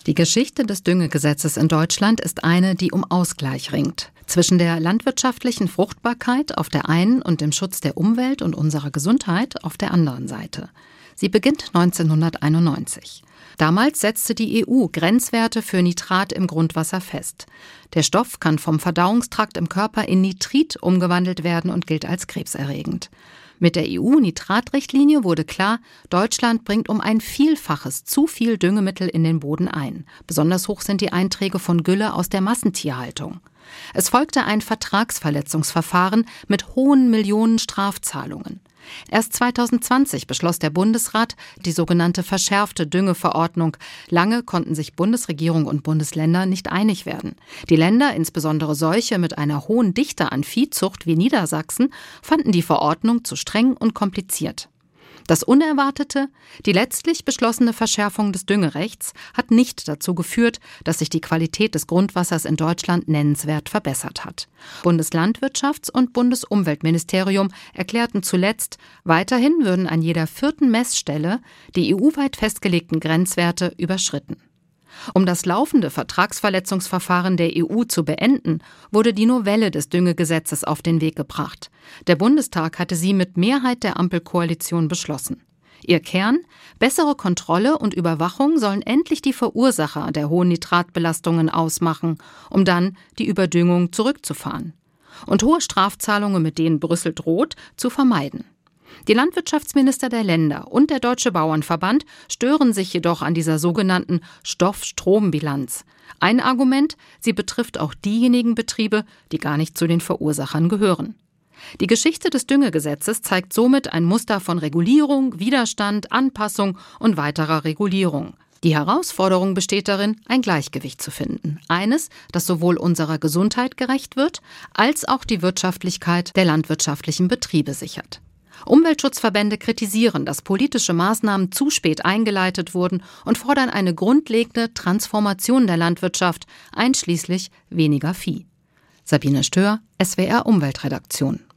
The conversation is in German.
Die Geschichte des Düngegesetzes in Deutschland ist eine, die um Ausgleich ringt. Zwischen der landwirtschaftlichen Fruchtbarkeit auf der einen und dem Schutz der Umwelt und unserer Gesundheit auf der anderen Seite. Sie beginnt 1991. Damals setzte die EU Grenzwerte für Nitrat im Grundwasser fest. Der Stoff kann vom Verdauungstrakt im Körper in Nitrit umgewandelt werden und gilt als krebserregend. Mit der EU-Nitratrichtlinie wurde klar, Deutschland bringt um ein Vielfaches zu viel Düngemittel in den Boden ein. Besonders hoch sind die Einträge von Gülle aus der Massentierhaltung. Es folgte ein Vertragsverletzungsverfahren mit hohen Millionen Strafzahlungen. Erst 2020 beschloss der Bundesrat die sogenannte verschärfte Düngeverordnung. Lange konnten sich Bundesregierung und Bundesländer nicht einig werden. Die Länder, insbesondere solche mit einer hohen Dichte an Viehzucht wie Niedersachsen, fanden die Verordnung zu streng und kompliziert. Das Unerwartete, die letztlich beschlossene Verschärfung des Düngerechts, hat nicht dazu geführt, dass sich die Qualität des Grundwassers in Deutschland nennenswert verbessert hat. Bundeslandwirtschafts- und Bundesumweltministerium erklärten zuletzt, weiterhin würden an jeder 4. Messstelle die EU-weit festgelegten Grenzwerte überschritten. Um das laufende Vertragsverletzungsverfahren der EU zu beenden, wurde die Novelle des Düngegesetzes auf den Weg gebracht. Der Bundestag hatte sie mit Mehrheit der Ampelkoalition beschlossen. Ihr Kern: bessere Kontrolle und Überwachung sollen endlich die Verursacher der hohen Nitratbelastungen ausmachen, um dann die Überdüngung zurückzufahren. Und hohe Strafzahlungen, mit denen Brüssel droht, zu vermeiden. Die Landwirtschaftsminister der Länder und der Deutsche Bauernverband stören sich jedoch an dieser sogenannten Stoff-Strom-Bilanz. Ein Argument: sie betrifft auch diejenigen Betriebe, die gar nicht zu den Verursachern gehören. Die Geschichte des Düngegesetzes zeigt somit ein Muster von Regulierung, Widerstand, Anpassung und weiterer Regulierung. Die Herausforderung besteht darin, ein Gleichgewicht zu finden. Eines, das sowohl unserer Gesundheit gerecht wird, als auch die Wirtschaftlichkeit der landwirtschaftlichen Betriebe sichert. Umweltschutzverbände kritisieren, dass politische Maßnahmen zu spät eingeleitet wurden und fordern eine grundlegende Transformation der Landwirtschaft, einschließlich weniger Vieh. Sabine Stör, SWR Umweltredaktion.